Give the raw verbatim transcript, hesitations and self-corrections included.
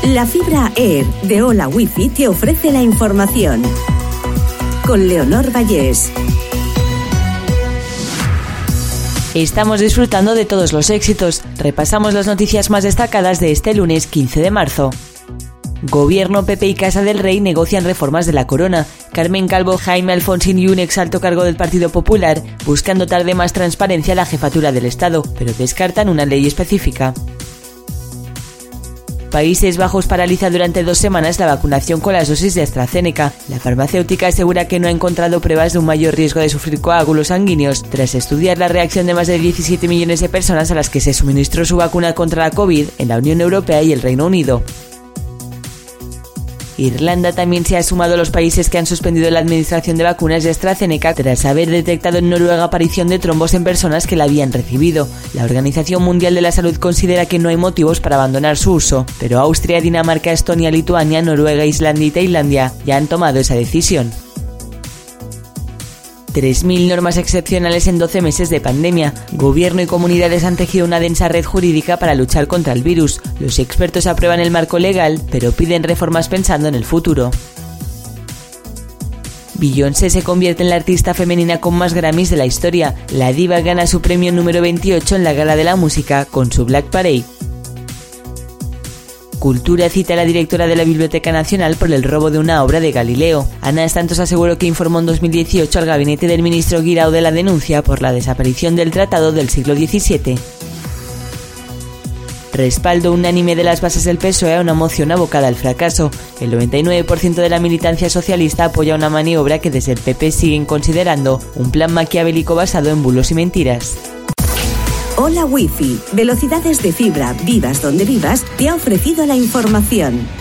La fibra Air de Hola Wifi te ofrece la información. Con Leonor Vallés. Estamos disfrutando de todos los éxitos. Repasamos las noticias más destacadas de este lunes quince de marzo. Gobierno, P P y Casa del Rey negocian reformas de la corona. Carmen Calvo, Jaime Alfonsín y un ex alto cargo del Partido Popular buscan dotar de más transparencia a la jefatura del Estado, pero descartan una ley específica. Países Bajos paraliza durante dos semanas la vacunación con las dosis de AstraZeneca. La farmacéutica asegura que no ha encontrado pruebas de un mayor riesgo de sufrir coágulos sanguíneos tras estudiar la reacción de más de diecisiete millones de personas a las que se suministró su vacuna contra la COVID en la Unión Europea y el Reino Unido. Irlanda también se ha sumado a los países que han suspendido la administración de vacunas de AstraZeneca tras haber detectado en Noruega aparición de trombos en personas que la habían recibido. La Organización Mundial de la Salud considera que no hay motivos para abandonar su uso, pero Austria, Dinamarca, Estonia, Lituania, Noruega, Islandia y Tailandia ya han tomado esa decisión. tres mil normas excepcionales en doce meses de pandemia. Gobierno y comunidades han tejido una densa red jurídica para luchar contra el virus. Los expertos aprueban el marco legal, pero piden reformas pensando en el futuro. Beyoncé se convierte en la artista femenina con más Grammys de la historia. La diva gana su premio número veintiocho en la Gala de la Música con su Black Parade. Cultura cita a la directora de la Biblioteca Nacional por el robo de una obra de Galileo. Ana Santos aseguró que informó en dos mil dieciocho al gabinete del ministro Guirao de la denuncia por la desaparición del tratado del siglo diecisiete. Respaldo unánime de las bases del P S O E a una moción abocada al fracaso. El noventa y nueve por ciento de la militancia socialista apoya una maniobra que desde el P P siguen considerando un plan maquiavélico basado en bulos y mentiras. Hola Wifi, velocidades de fibra, vivas donde vivas, te ha ofrecido la información.